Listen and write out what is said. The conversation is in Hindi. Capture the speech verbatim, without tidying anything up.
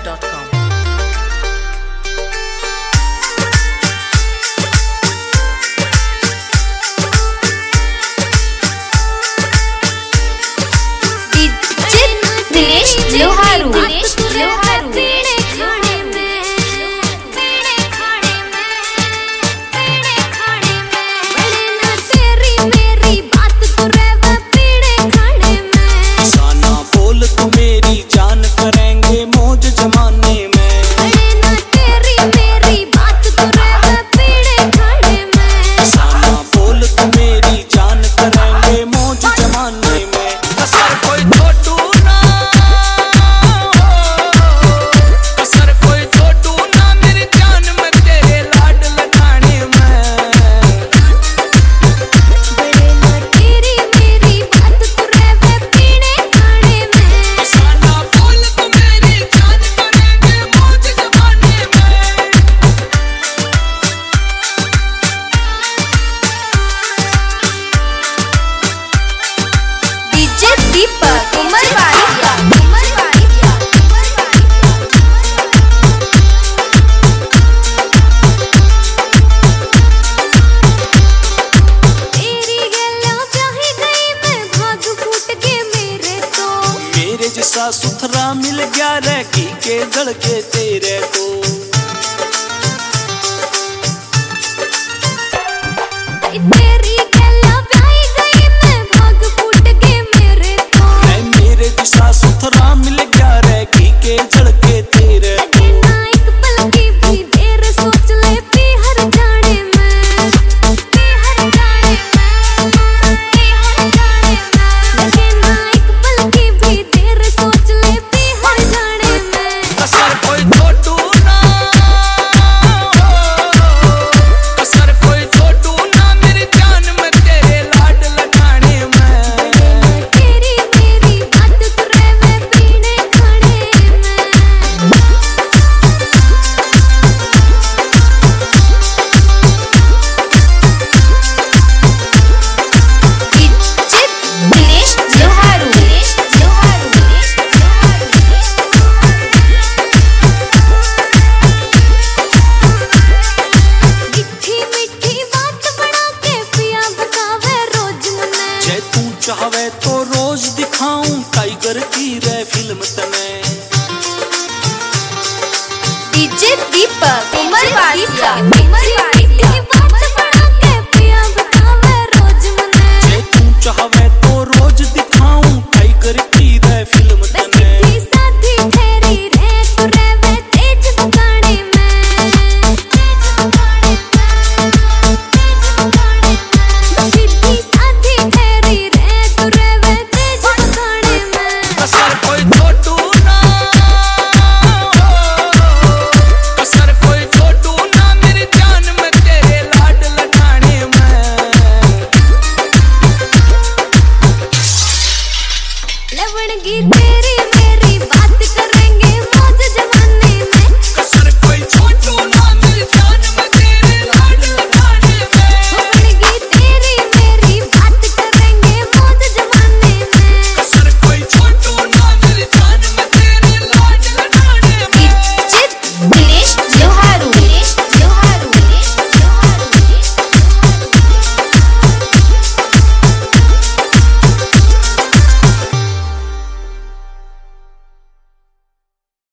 Dot com. दिनेश लोहारू जैसा सुथरा मिल गया रे की के गल के तेरे को तेरी गला ब्याही गई मैं भाग फूट के मेरे तो मैं मेरे जैसा सुथरा मिल गया रे की के जल के तेरे को ना एक पल की भी देर सोच ले पी हर जाने मैं पी हर जाने मैं पी हर जाने मैं लगे ना एक पल की भी देर सोच ले पी हर जाने मैं कसर कोई छोटू ना कसर कोई छोटू ना मेरी जान में तेरे लाड लगाने में तेरी तेरी बात तुरे में पीने खाने में दिनेश लोहारू दिनेश लोहारू दिनेश मीठी मीठी बात बना के पिया बतावे रोज मने जे तू चाहे तो रोज दिखाऊं टाइगर की रे फिल्म तने डीजे दीपक उमर वासिया मीठी मीठी बात बना के पिया बतावे रोज मने जे तू चाहे